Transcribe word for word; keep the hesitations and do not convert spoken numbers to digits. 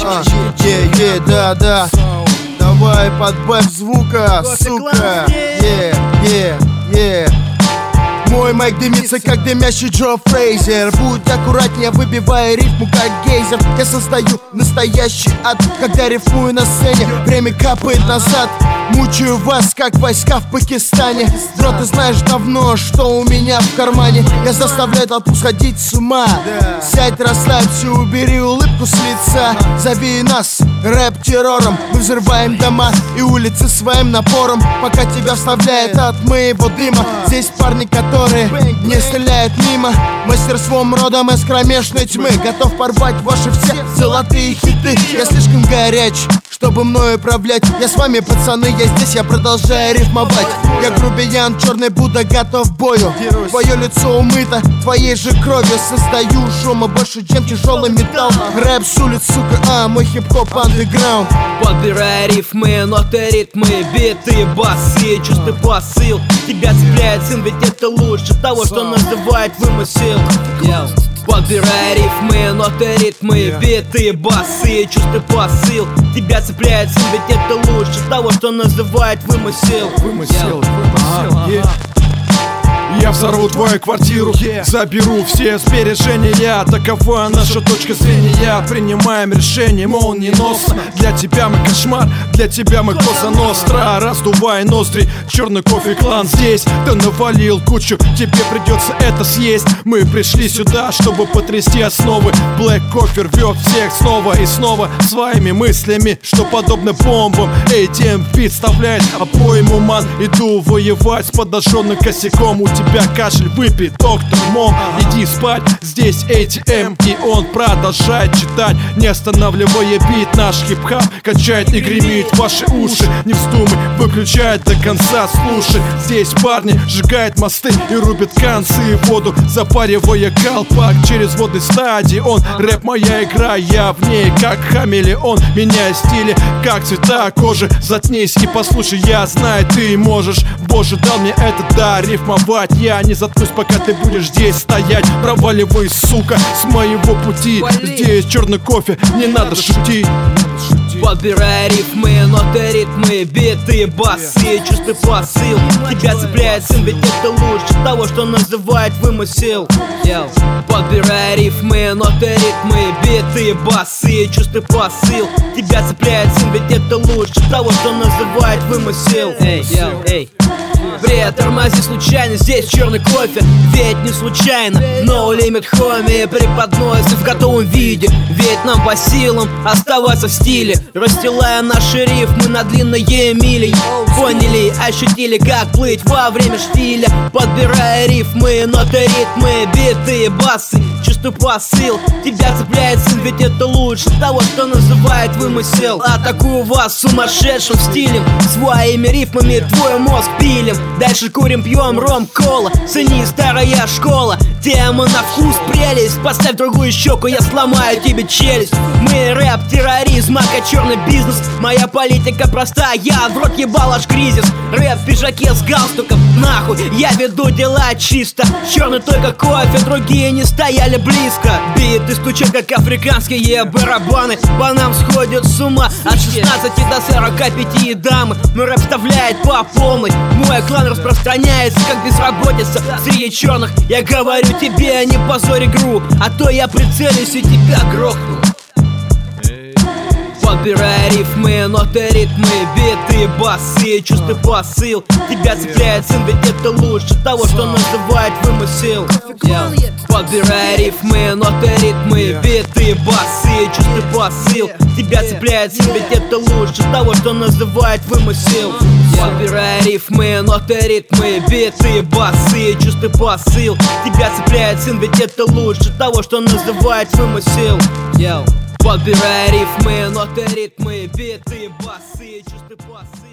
А, е, е, да, да. Давай подбавь звука, сука. Е, е, е. Мой майк дымится, как дымящий Джо Фрейзер. Будь аккуратнее, выбивая рифму, как гейзер. Я создаю настоящий ад, когда рифмую на сцене. Время капает назад, мучаю вас, как войска в Пакистане. Бро, ты знаешь давно, что у меня в кармане. Я заставляю толпу сходить с ума. Сядь, расслабься, убери улыбку с лица. Зови нас рэп-террором. Мы взрываем дома и улицы своим напором, пока тебя вставляет от моего дыма. Здесь парни, которые не стреляют мимо. Мастерством родом из кромешной тьмы. Готов порвать ваши все золотые хиты. Я слишком горяч, чтобы мною управлять. Я с вами, пацаны, я здесь, я продолжаю рифмовать. Я грубиян, черный Будда, готов к бою. Твое лицо умыто твоей же кровью. Создаю шума больше, чем тяжелый металл. Рэп с улиц, сука, а мой хип-хоп андеграунд. Подбирая рифмы, ноты, ритмы, биты, басы, чувствуй посыл. Тебя цепляет сын, ведь это лучше того, что называют вымысел. Подбирая рифмы, ноты, ритмы, биты, басы, чувствуй посыл. Тебя цепляет сын, ведь это лучше того, что называют вымысел. Вымысел, вымысел. Я взорву твою квартиру, yeah. Заберу все сбережения. Такова наша точка зрения. Принимаем решение молниеносно. Для тебя мы кошмар, для тебя мы Коза Ностра. Раздувай ноздри, черный кофе клан здесь. Ты навалил кучу, тебе придется это съесть. Мы пришли сюда, чтобы потрясти основы. Black Coffee рвет всех снова и снова своими мыслями, что подобно бомбам. эй ти эм представляет обойму, ман. Иду воевать с подожженным косяком. У тебя кашель, выпей, доктор Мом. Иди спать, здесь эй ти эм. И он продолжает читать, не останавливая бит. Наш хип-хап качает и гремит ваши уши. Не вздумай выключать до конца, слушай. Здесь парни сжигают мосты и рубят концы в воду, запаривая колпак через водной стадии. Он рэп моя игра, я в ней как хамелеон. Меняя стили, как цвета кожи. Заткнись и послушай, я знаю, ты можешь. Боже, дал мне это, да, рифмовать. Я не заткнусь, пока ты будешь здесь стоять. Проваливай, сука, с моего пути. Вали. Здесь черный кофе, не надо шутить. Подбирая рифмы, ноты, ритмы, биты, басы, чувствуй посыл. Тебя цепляет сын, ведь это лучше того, что называют вымысел. Подбирая рифмы, ноты, ритмы, биты, басы, чувствуй посыл. Тебя цепляет сын, ведь это лучше того, что называют вымысел. Эй, эй. Бред, тормози случайно, здесь черный кофе. Ведь не случайно, no limit homie преподносит в готовом виде. Ведь нам по силам оставаться в стиле, расстилая наши рифмы на длинные мили. Поняли, ощутили, как плыть во время штиля. Подбирая рифмы, ноты, ритмы, биты, басы, чувствуй посыл. Тебя цепляет сын, ведь это лучше того, что называют вымысел. Атакую вас сумасшедшим стилем, своими рифмами твой мозг пилим. Дальше курим, пьем ром, кола. Цени, старая школа. Тема на вкус, прелесть. Поставь другую щеку, я сломаю тебе челюсть. Мы рэп, терроризм, ака черный бизнес. Моя политика проста, я в рот ебал аж кризис. Рэп в пиджаке с галстуком, нахуй. Я веду дела чисто. Черный только кофе, другие не стояли близко. Биты стучат, как африканские барабаны. По нам сходят с ума от шестнадцати до сорока пяти дамы. Но рэп вставляет по полной. Мой клан распространяется, как безработица среди черных. Я говорю тебе, не позорь игру, а то я прицелюсь и тебя грохну. Подбирая рифмы, ноты, ритмы, биты, басы, чувствуй посыл. Тебя цепляет сын, ведь это лучше того, что называют вымысел. Подбирая рифмы, ноты, ритмы, биты, басы, чувствуй посыл. Тебя цепляет сын, ведь это лучше того, что называют вымысел. Подбирая рифмы, ноты, ритмы, биты, басы, чувствуй посыл. Тебя цепляет сын, ведь это лучше того, что называют вымысел. Подбирая рифмы, ноты, ритмы, биты, басы, чувствуй посыл.